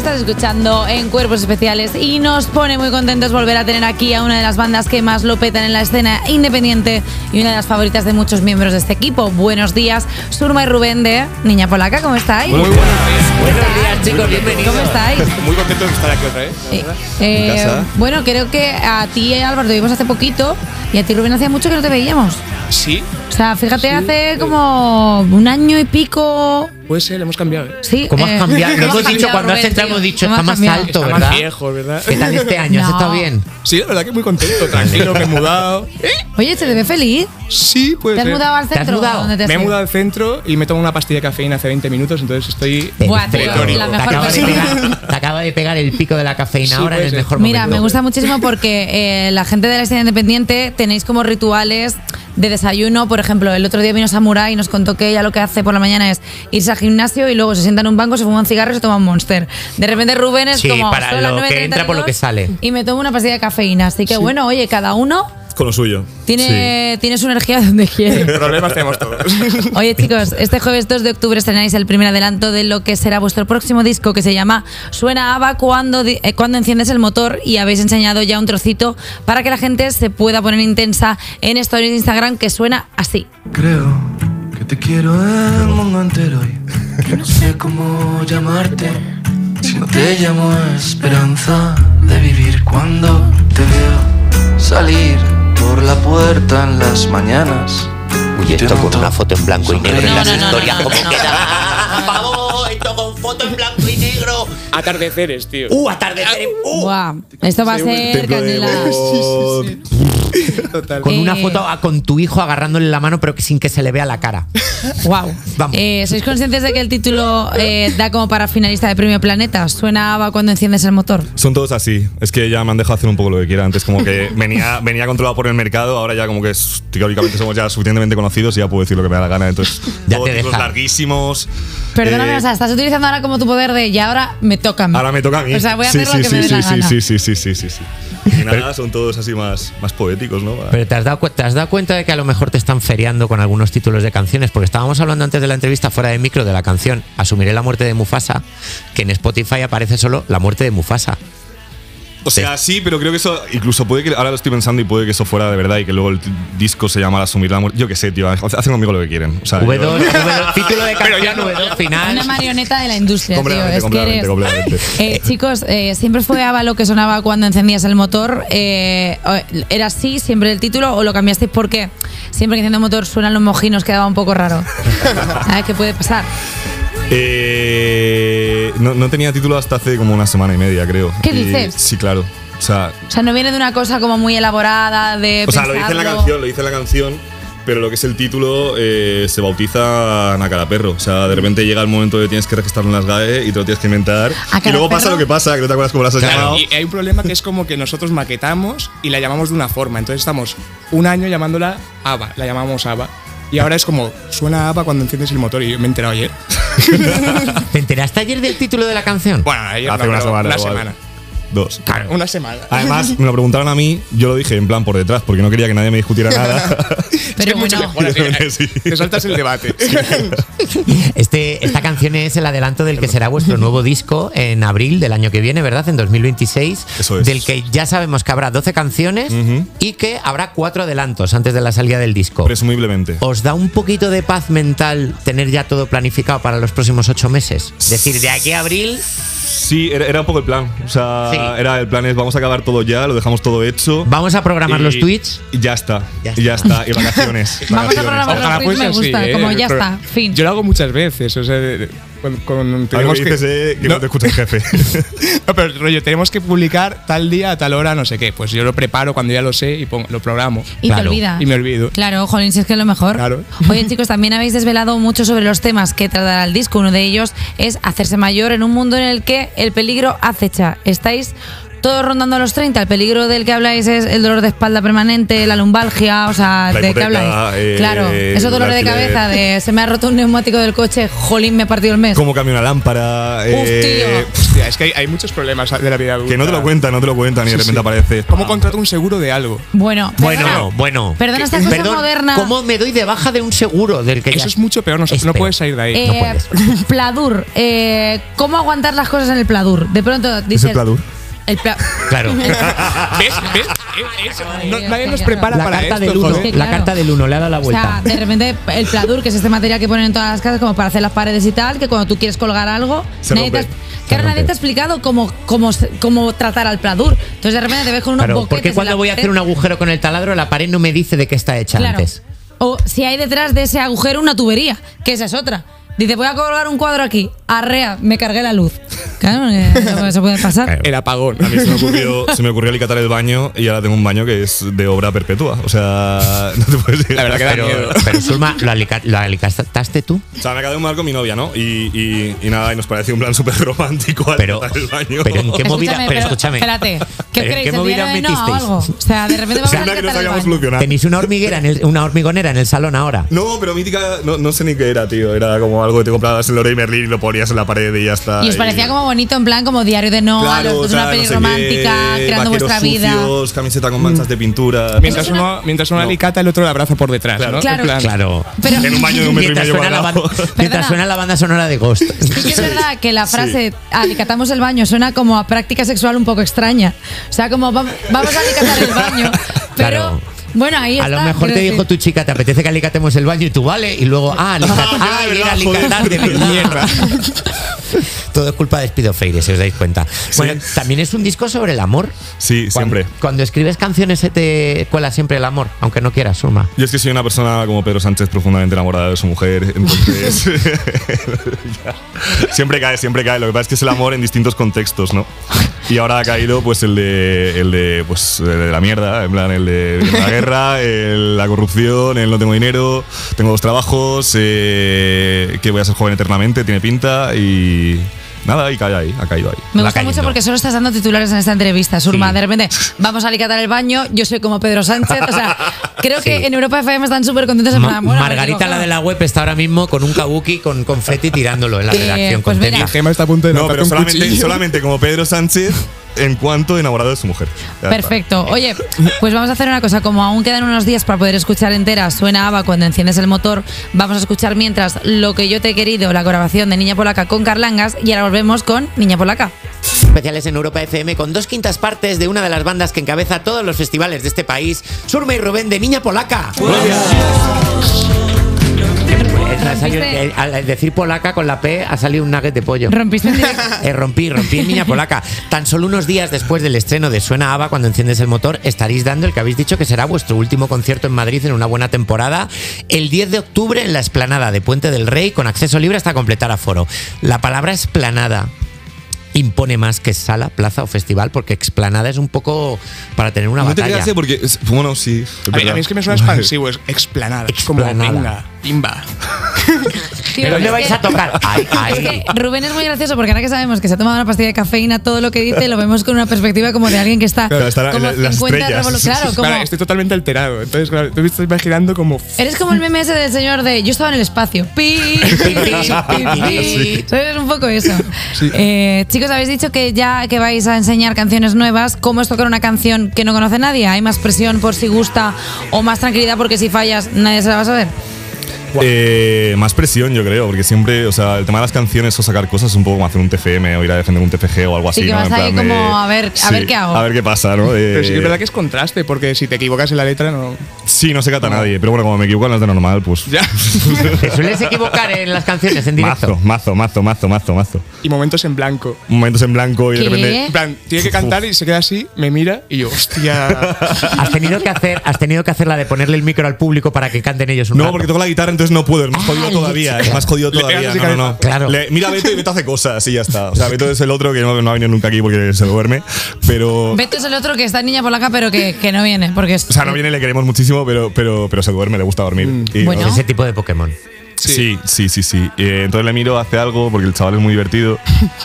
Estás escuchando en Cuerpos Especiales y nos pone muy contentos volver a tener aquí a una de las bandas que más lo petan en la escena independiente y una de las favoritas de muchos miembros de este equipo. Buenos días, Surma y Rubén de Niña Polaca, ¿cómo estáis? Muy buenos días. Buenos días, chicos, bienvenidos. ¿Cómo estáis? Muy contentos de estar aquí otra vez. Bueno, creo que a ti, Álvaro, te vimos hace poquito y a ti, Rubén, hacía mucho que no te veíamos. Sí. O sea, fíjate, sí, hace como un año y pico. Puede ser, hemos cambiado. Sí. ¿Cómo has cambiado? Lo hemos dicho cuando has entrado, hemos dicho, está más alto, está ¿verdad? Más viejo, ¿verdad? ¿Qué tal este año? ¿Has estado bien? Sí, la verdad que muy contento, tranquilo, me he mudado. Oye, ¿te ve feliz? Sí, puede ser. ¿Te has mudado al centro? ¿Te has mudado? ¿Dónde te Me he mudado al centro y me tomo una pastilla de cafeína hace 20 minutos, entonces estoy Buah, tío, pletórico. la mejor Te acaba de pegar el pico de la cafeína, Sí, ahora en el ser. mejor momento. Mira, me gusta muchísimo porque la gente de la escena independiente tenéis como rituales de desayuno. Por ejemplo, el otro día vino Samurai y nos contó que ella lo que hace por la mañana es irse al gimnasio y luego se sienta en un banco, se fuma un cigarro y se toma un Monster. De repente Rubén es Sí, como para son las lo que entra por lo que sale. y me tomo una pastilla de cafeína. Así que bueno, oye, cada uno Con lo suyo. tiene su energía donde quiere. Problemas tenemos todos. Oye, chicos, este jueves 2 de octubre estrenáis el primer adelanto de lo que será vuestro próximo disco, que se llama Suena ABBA cuando enciendes el motor, y habéis enseñado ya un trocito para que la gente se pueda poner intensa en stories de Instagram, que suena así. Creo que te quiero el mundo entero y que no sé cómo llamarte. Si no te llamo esperanza de vivir cuando te veo salir por la puerta en las mañanas. Uy, esto con una foto en blanco y negro en las historias, ¿cómo no. queda? ¡Por favor! Esto con foto en blanco y negro. Atardeceres, tío. ¡Atardecer! Guau, esto va a ser canela. Sí. Total. Con una foto con tu hijo agarrándole la mano, pero que sin que se le vea la cara. Wow. Vamos. ¿Sois conscientes de que el título da como para finalista de Premio Planeta? Suena ABBA cuando enciendes el motor. Son todos así. Es que ya me han dejado hacer un poco lo que quiera. Antes como que venía controlado por el mercado, ahora ya como que teóricamente somos ya suficientemente conocidos y ya puedo decir lo que me da la gana. Entonces, Ya todos te títulos deja. larguísimos. Perdóname, o sea, estás utilizando ahora como tu poder de y ahora me toca a mí. Ahora me toca a mí. O sea, voy a hacer lo que me dé la gana. Sí. Y nada, son todos así más poéticos, ¿no? Pero ¿te has dado cuenta de que a lo mejor te están feriando con algunos títulos de canciones? Porque estábamos hablando antes de la entrevista fuera de micro de la canción Asumiré la muerte de Mufasa, que en Spotify aparece solo la muerte de Mufasa. O sea, sí, pero creo que eso incluso puede que, ahora lo estoy pensando y puede que eso fuera de verdad y que luego el disco se llama Asumir la muerte. Yo qué sé, tío, hacen conmigo lo que quieren. O sea, V2, título de canción, ya no. V2 final. Una marioneta de la industria, tío. Es que completamente. eres. Chicos, siempre fue ABBA lo que sonaba cuando encendías el motor. ¿Era así siempre el título o lo cambiasteis porque siempre que enciendo el motor suenan los mojinos? Quedaba un poco raro. ¿Sabes qué puede pasar? No tenía título hasta hace como una semana y media, creo. ¿Qué dices? Sí, claro. O sea, no viene de una cosa como muy elaborada de lo dice en la canción, pero lo que es el título se bautiza a cada perro. O sea, de repente llega el momento de tienes que registrarlo en las GAE y te lo tienes que inventar. Y luego pasa lo que pasa, que no te acuerdas cómo lo has llamado. Y hay un problema que es como que nosotros maquetamos y la llamamos de una forma. Entonces estamos un año llamándola ABBA, la llamamos ABBA. Y ahora es como, suena ABBA cuando enciendes el motor, y yo me he enterado ayer. ¿Te enteraste ayer del título de la canción? Bueno, ayer Hace no, una pero semana. una igual. semana. 2. Claro, una semana. Además, me lo preguntaron a mí, yo lo dije en plan por detrás, porque no quería que nadie me discutiera nada. Pero es mucho bueno, mejor así, Sí. te saltas el debate. Esta canción es el adelanto del que será vuestro nuevo disco en abril del año que viene, ¿verdad? En 2026. Eso es. Del que ya sabemos que habrá 12 canciones y que habrá 4 adelantos antes de la salida del disco. Presumiblemente. ¿Os da un poquito de paz mental tener ya todo planificado para los próximos 8 meses? Es decir, de aquí a abril. Sí, era un poco el plan. O sea, Sí. era el plan es vamos a acabar todo ya, lo dejamos todo hecho. Vamos a programar los tweets. Y ya está. Ya Y ya está. Y vacaciones. Vamos a programar Ojalá los tweets, me fuese así, gusta. Como ya está, fin. Yo lo hago muchas veces. O sea, Algo tenemos que dices que no te escucha el jefe. No, pero rollo, tenemos que publicar tal día, a tal hora, no sé qué. Pues yo lo preparo cuando ya lo sé y lo programo. Y Claro. te olvida. Y me olvido. Claro, jolín, si es que es lo mejor. Claro. Oye, chicos, también habéis desvelado mucho sobre los temas que tratará el disco. Uno de ellos es hacerse mayor en un mundo en el que el peligro acecha. Estáis todos rondando los 30. El peligro del que habláis es el dolor de espalda permanente, la lumbalgia, o sea, La ¿de qué hipoteca, habláis? Claro, esos dolores de alquiler. cabeza, de se me ha roto un neumático del coche, jolín, me he partido el mes. ¿Cómo cambia una lámpara? Tío. Hostia, es que hay muchos problemas de la vida adulta. Que no te lo cuentan y de repente aparece. ¿Cómo contrato un seguro de algo? Bueno, Bueno. Perdona esta cosa Perdón, moderna. ¿cómo me doy de baja de un seguro del que ya Eso es mucho peor, no Es no peor. puedes salir de ahí. No puedes. Pladur. ¿Cómo aguantar las cosas en el Pladur? De pronto dices. ¿Es el Pladur? Claro. ¿Ves? Nadie nos prepara La para carta esto, del 1, joder. Claro. la carta del 1 le ha dado la O vuelta. sea, de repente el Pladur, que es este material que ponen en todas las casas como para hacer las paredes y tal, que cuando tú quieres colgar algo, Se nadie te, rompe. claro, nadie te ha explicado cómo tratar al Pladur. Entonces de repente te ves con unos Claro, boquetes porque en cuando la voy a pared. hacer un agujero con el taladro, la pared no me dice de qué está hecha Claro. antes. O si hay detrás de ese agujero una tubería, que esa es otra. Dice, voy a colgar un cuadro aquí. Arrea, me cargué la luz. Claro, eso puede pasar. Claro. El apagón. A mí se me ocurrió alicatar el baño y ahora tengo un baño que es de obra perpetua. O sea, no te puedes ir. La verdad que da miedo. Pero Sulma, ¿lo alicataste tú? O sea, me acabé de mudar con mi novia, ¿no? Y nada, y nos pareció un plan súper romántico Pero, alicatar el baño. pero ¿en qué movida? Pero escúchame. Espérate. ¿Qué ¿Pero en creéis? qué ¿El movida dinero de no o metisteis? algo? O sea, de repente O vamos sea, a una que no alicatar el sabíamos baño. solucionar. Tenéis una hormigonera en el salón ahora. No, pero mítica, no sé ni qué era, tío. Era como algo que te comprabas en Leroy Merlin y lo ponías en la pared y ya está. Y os parecía como bonito, en plan, como diario de Noah, Claro, los dos una tal, peli no sé romántica, qué, creando vaqueros vuestra vida. sucios, camiseta con manchas de pintura. Mientras uno alicata, el otro la abraza por detrás, Claro. ¿no? Claro. En plan, Claro. Pero En un baño de un metro y medio cuadrado. mientras Perdona. suena la banda sonora de Ghost. sí que es verdad que la frase alicatamos el baño suena como a práctica sexual un poco extraña. O sea, como vamos a alicatar el baño. Pero Claro. bueno, ahí A está. lo mejor quiero te dijo decir. tu chica, ¿te apetece que alicatemos el baño? Y tú, vale. Y luego, de verdad, alicatar de joder. verdad. Todo es culpa de Speed of Fire, si os dais cuenta. Bueno, también es un disco sobre el amor. Sí, siempre. Cuando escribes canciones se te cuela siempre el amor, aunque no quieras, Sulma. Yo es que soy una persona como Pedro Sánchez profundamente enamorada de su mujer, entonces siempre cae. Lo que pasa es que es el amor en distintos contextos, ¿no? Y ahora ha caído pues el de la mierda, en plan el de la guerra, la corrupción, el no tengo dinero, tengo 2 trabajos, que voy a ser joven eternamente, tiene pinta y nada, y cae ahí, ha caído ahí. Me Va gusta mucho cayendo. porque solo estás dando titulares en esta entrevista, Surma. Sí. De repente, vamos a alicatar el baño, yo soy como Pedro Sánchez. O sea, creo que en Europa FM están súper contentos. En plan, bueno, a ver qué Margarita, la cojones. de la web, está ahora mismo con un kabuki con confeti tirándolo en la redacción. pues mira. contenta. Gema está a punto de No, lanzarte pero un cuchillo. solamente como Pedro Sánchez en cuanto enamorado de su mujer. Ya está. Perfecto. Oye, pues vamos a hacer una cosa. Como aún quedan unos días para poder escuchar entera Suena ABBA cuando enciendes el motor, vamos a escuchar mientras Lo que yo te he querido, la grabación de Niña Polaca con Carlangas, y ahora volvemos con Niña Polaca. Especiales en Europa FM con 2/5 partes de una de las bandas que encabeza todos los festivales de este país, Surma y Rubén de Niña Polaca. Al decir polaca con la P ha salido un nugget de pollo. Rompiste en directo. Rompí en Niña Polaca. Tan solo unos días después del estreno de Suena ABBA cuando enciendes el motor, estaréis dando el que habéis dicho que será vuestro último concierto en Madrid en una buena temporada, el 10 de octubre en la Explanada de Puente del Rey, con acceso libre hasta completar aforo. La palabra explanada impone más que sala, plaza o festival, porque explanada es un poco para tener una No te batalla. creas, porque bueno, sí. A mí es que me suena expansivo, es explanada. Es como, Explanada. venga, pimba. Tío, ¿Dónde es vais que- a tocar? Ay, Es que Rubén es muy gracioso porque ahora que sabemos que se ha tomado una pastilla de cafeína, todo lo que dice lo vemos con una perspectiva como de alguien que está Claro, está como en las 50 estrellas. Claro, como Claro, estoy totalmente alterado. Entonces, claro, tú me estás imaginando como. eres como el meme ese del señor de yo estaba en el espacio. Pi, pi, pi, pi. Sí. ¿Sabes? Un poco eso. Chicos, habéis dicho que ya que vais a enseñar canciones nuevas, ¿cómo es tocar una canción que no conoce nadie? ¿Hay más presión por si gusta o más tranquilidad porque si fallas nadie se la va a saber? Más presión, yo creo, porque siempre, o sea, el tema de las canciones o sacar cosas es un poco como hacer un TFM o ir a defender un TFG o algo así. Sí, que ¿no? vas En ahí plan de- como a ver qué hago. A ver qué pasa, ¿no? Pero sí que es verdad que es contraste, porque si te equivocas en la letra, no. Sí, no se cata nadie, pero bueno, como me equivoco en las de normal, pues. Ya. ¿Te sueles equivocar en las canciones en directo? Mazo. Y momentos en blanco. Momentos en blanco y de ¿Qué? repente. En plan, tiene que cantar y se queda así, me mira y yo, hostia. ¿Has tenido que hacer la de ponerle el micro al público para que canten ellos un No, rato? porque toco la guitarra, entonces no puedo. Es más jodido todavía. Es más jodido Le pegas todavía. así No, no, no. Claro. Mira a Beto y Beto hace cosas y ya está. O sea, Beto es el otro que no ha venido nunca aquí porque se duerme. Pero. Beto es el otro que está en Niña Polaca pero que no viene porque es, O sea, no viene, le queremos muchísimo, pero se duerme, le gusta dormir. Y, Bueno. Ese tipo de Pokémon. Sí. Entonces le miro, hace algo porque el chaval es muy divertido.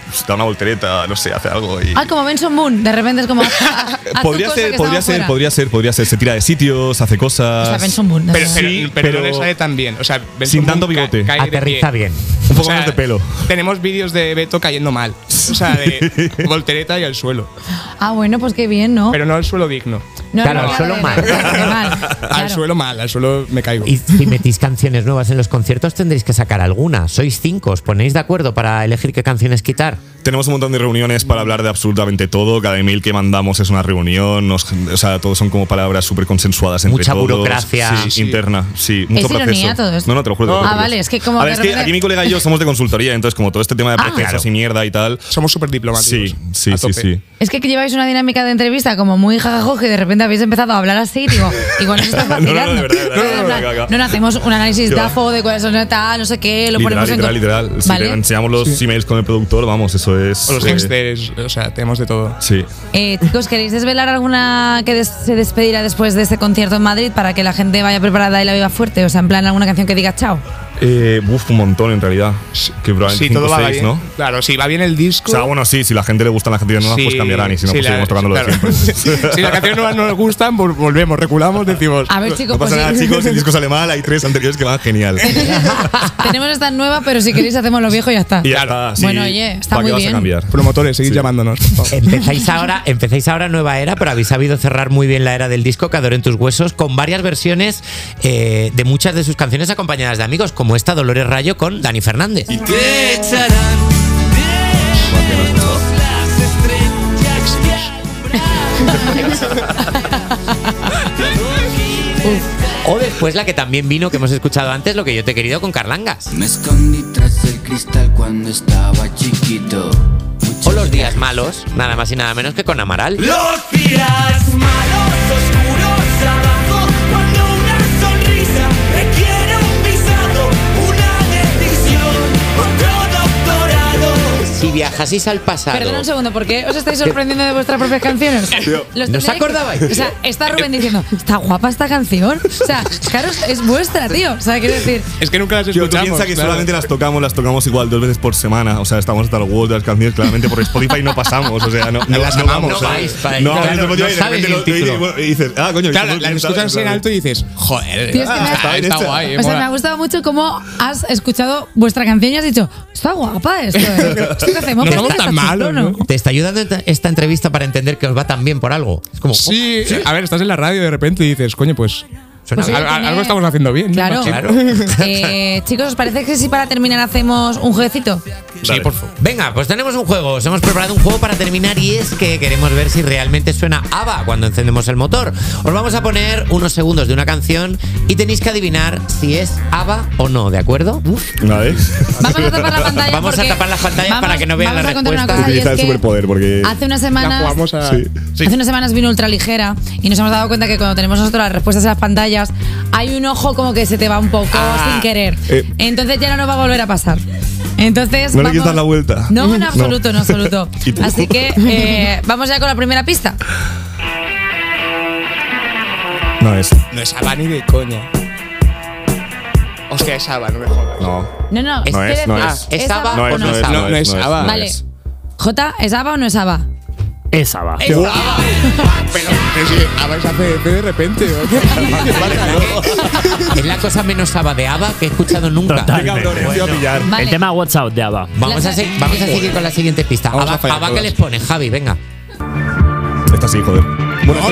da una voltereta, no sé, hace algo. Y... como Benson Moon, de repente es como. Podría ser. Se tira de sitios, hace cosas. O sea, Benson Moon. Pero no le sale tan bien. O sea, sin tanto bigote. Aterriza bien. Un poco más de pelo. Tenemos vídeos de Beto cayendo mal. O sea, de voltereta y al suelo. Bueno, pues qué bien, ¿no? Pero no al suelo digno. Claro, al suelo mal. Al suelo mal, al suelo me caigo. Y si metís canciones nuevas en los conciertos, tendréis que sacar alguna. Sois 5, ¿os ponéis de acuerdo para elegir qué canciones quitar? Tenemos un montón de reuniones para hablar de absolutamente todo. Cada email que mandamos es una reunión. O sea, todos son como palabras súper consensuadas entre mucha todos. burocracia. Sí, interna. Sí, mucho ¿Es proceso. ironía todo esto? No, te lo juro. Vale, es que como. A ver, es que aquí mi colega y yo somos de consultoría, entonces como todo este tema de procesos y mierda y tal. Somos súper diplomáticos. Sí. Es que lleváis una dinámica de entrevista como muy jajajo, que de repente habéis empezado a hablar así, digo, igual nos estás vacilando. No, de verdad. No, hacemos un análisis DAFO de cuáles son tal, no sé qué, lo ponemos en. Literal. Si ¿Vale? le enseñamos los emails con el productor, vamos, eso es. O los texters, o sea, tenemos de todo. Sí. Chicos, ¿queréis desvelar alguna que se despedirá después de este concierto en Madrid para que la gente vaya preparada y la viva fuerte? O sea, en plan alguna canción que diga chao. Un montón en realidad. Que probablemente 5 o 6, ¿no? Claro, si va bien el disco. O sea, bueno, sí, si la gente le gustan las canciones nuevas, pues cambiarán. Y si no, pues seguimos tocando lo de siempre. Si las canciones nuevas no nos gustan, volvemos, reculamos, decimos. A ver, chicos, no pasa nada, chicos, el disco sale mal, hay 3 anteriores que van genial. Tenemos esta nueva, pero si queréis hacemos lo viejo y ya está. Y ya está, sí. Bueno, oye, está ¿Para muy qué vas bien. a cambiar? Promotores, seguid llamándonos. Empezáis ahora nueva era, pero habéis sabido cerrar muy bien la era del disco Que adoren tus huesos, con varias versiones de muchas de sus canciones acompañadas de amigos, como esta Dolores Rayo con Dani Fernández. Y te echarán de todas las estrellas. O después la que también vino, que hemos escuchado antes, Lo que yo te he querido, con Carlangas. Me escondí tras el cristal cuando estaba chiquito. O Los días malos, nada más y nada menos que con Amaral. Los días malos, oscuros abajo, cuando una sonrisa requiere un visado, una decisión, otro doctorado. Si viajaseis al pasado. Perdón un segundo, ¿por qué os estáis sorprendiendo de vuestras propias canciones? ¿No os acordabais? O sea, está Rubén diciendo, está guapa esta canción. O sea, claro, es vuestra, tío. O sea, quiero decir. Es que nunca las Yo escuchamos. piensa que claro. solamente las tocamos igual 2 veces por semana. O sea, estamos hasta los huevos de las canciones, claramente por Spotify no pasamos. O sea, no las amamos. vamos. No vais para No, claro, no, no sabes el título. y dices, coño. Claro, las escuchas en alto y dices, joder, Tío, es que está guay. O sea, me ha gustado mucho cómo has escuchado vuestra canción y has dicho, está guapa esto. ¿Esto que hacemos? No ¿Qué somos haces? tan malos, ¿no? ¿Te está ayudando esta entrevista para entender que os va tan bien por algo? Es como, Sí, a ver, estás en la radio y de repente dices, coño, pues suena Pues bien. sí. algo estamos haciendo bien. ¿no? Claro. Imagino. Chicos, ¿os parece que si para terminar hacemos un jueguecito? Sí, por favor. Venga, pues tenemos un juego. Os hemos preparado un juego para terminar y es que queremos ver si realmente suena ABBA cuando encendemos el motor. Os vamos a poner unos segundos de una canción y tenéis que adivinar si es ABBA o no, ¿de acuerdo? ¿Vale? Vamos a tapar la pantalla. Vamos a porque tapar las pantallas vamos- para que no vean vamos la a contar una respuesta. cosa, y es Utiliza el que superpoder porque. Hace unas La semanas. jugamos a. Sí. Hace unas semanas vino Ultraligera y nos hemos dado cuenta que cuando tenemos nosotros las respuestas en las pantallas hay un ojo como que se te va un poco sin querer. Entonces ya no nos va a volver a pasar. Entonces ¿No le quieres dar la vuelta? No, en absoluto, en absoluto. ¿Y tú? Así que vamos ya con la primera pista. No es. No es ABBA ni de coña. Hostia, es ABBA, no me jodas. No. No, no, Es- No ¿qué es, no decís? es. ¿Es ABBA No o es, no no es es, ABBA? No es ABBA. Vale. J, ¿es ABBA o no es ABBA? Es ABBA. Es ABBA. Pero sí, ABBA es ACDC de repente. ¿o qué? ¿Qué pasa, no? Es la cosa menos ABBA de ABBA que he escuchado nunca. Total. Qué cabrones, te iba a pillar. Vale. El tema WhatsApp de ABBA. Vamos a seguir con la siguiente pista. Vamos a ABBA, fallar ABBA, ¿qué todas. les pones, Javi? Venga. Esta sí, joder. Bueno,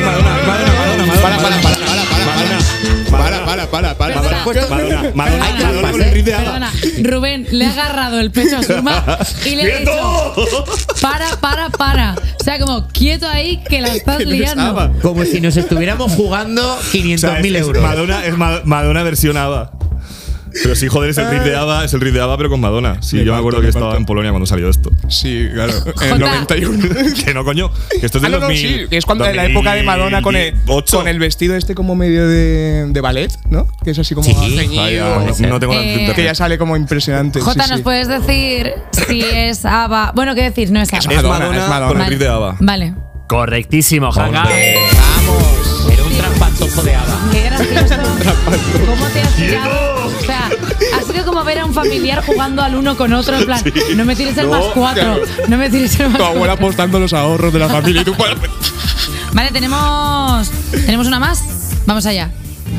Madonna con el riff de ABBA. Perdona, Rubén le ha agarrado el pecho a Surma y le ha dicho, para. O sea, como, quieto ahí que la estás liando. Como si nos estuviéramos jugando 500.000 euros. Madonna versión ABBA. Pero sí, joder, es el riff de ABBA, pero con Madonna. Sí, yo me acuerdo que estaba en Polonia cuando salió esto. Sí, claro. En el Jota. 91. Que no, coño. Que esto es de No, 2000. sí, que es cuando en la época de Madonna con el vestido este como medio de ballet, ¿no? Que es así como Sí. ceñido. No tengo la Que ya sale como impresionante. Jota, sí, ¿nos sí. puedes decir si es ABBA? Bueno, ¿qué decir? No es ABBA. Es Madonna, Madonna, es Madonna. con el riff de ABBA. Vale. Correctísimo, Jaca. Vamos. Era un trampantojo de ABBA. Qué gracioso. ¿Cómo te has tirado? O sea, has típico como ver a un familiar jugando al uno con otro, en plan, no me tires el +4, claro. no me tires el Tu abuela +4. apostando los ahorros de la familia y tú puedes. Vale, tenemos una más. Vamos allá.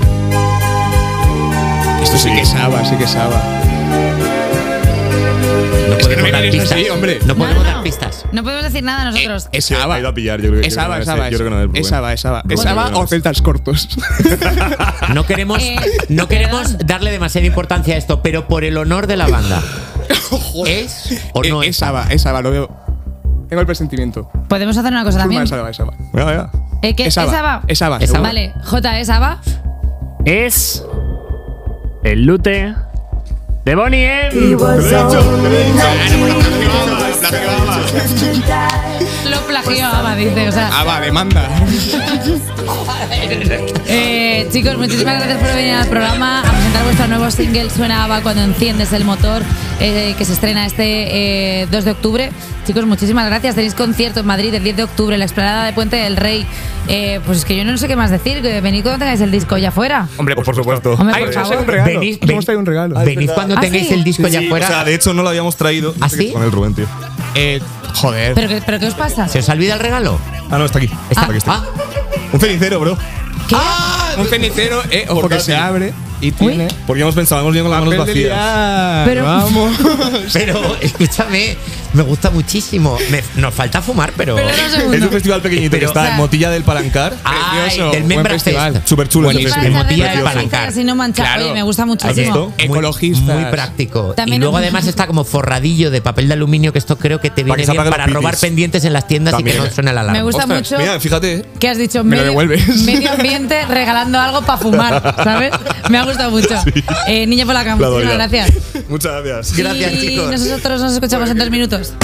Esto sí que es Ava, sí que es Ava. No Es que no podemos me dar mires pistas. así, hombre. No podemos dar pistas. No podemos decir nada nosotros. Es Sí, Ava. ha ido a pillar, yo creo que Es Ava, es yo Ava. creo que no es Es Ava, es Ava. Es Rubén, Ava no o es. celtas cortos. No queremos, no queremos darle demasiada importancia a esto, pero por el honor de la banda. ¿Es o no es? Es Ava, lo veo. Tengo el presentimiento. Podemos hacer una cosa también. Es Ava. Venga, venga. ¿Qué? Es Ava. Es Ava. Es Ava. Vale, J, ¿es Ava? Es el lute de Bonnie M. Te lo he dicho. Lo plagió Ava, dice. O sea, Ava, demanda. chicos, muchísimas gracias por venir al programa a presentar vuestro nuevo single Suena Ava cuando enciendes el motor, que se estrena este 2 de octubre. Chicos, muchísimas gracias. Tenéis concierto en Madrid el 10 de octubre, en la explanada de Puente del Rey. Pues es que yo no sé qué más decir. Venid cuando tengáis el disco ya fuera. Hombre, Pues por supuesto. Hombre, Ay, por os hemos traído un favor. regalo. Venid, Os hemos traído un regalo. Venid cuando ¿Ah, tengáis sí? el disco ya Sí, fuera. o sea, de hecho no lo habíamos traído. ¿Ah, sí? Con el Rubén, tío. Joder. ¿Pero qué os pasa? ¿Se os olvida el regalo? Ah, no, está aquí. Está Aquí está. Ah, Un cenicero, bro. ¿Qué? Un cenicero, ojo que Portátil. se abre y tiene. Porque hemos pensado, hemos venido con las manos papel de vacías. liar. Pero- Vamos. pero escúchame, me gusta muchísimo. Nos falta fumar, pero. Pero no sé. Es un festival pequeñito Pero- que está o sea- en Motilla del Palancar. Ay, Precioso, del buen Membra festival. Fest. Súper chulo ese Buenísimo. festival. En Motilla del Para Palancar. así no manchar. Claro. Oye, me gusta muchísimo. ¿Has visto? Ecologistas. Muy práctico. También y luego es- además está como forradillo de papel de aluminio, que esto creo que te viene que se bien apaguen para los robar pipis. pendientes en las tiendas y También. que no suene la alarma. Me gusta Ostras, mucho mira, fíjate. que has dicho Me lo devuelves. medio ambiente regalando algo para fumar, ¿sabes? Me ha gustado mucho. Niña Polaca, La doy muchísimas ya. gracias. Muchas gracias. Gracias, Y chicos. nosotros nos escuchamos en 2 minutos.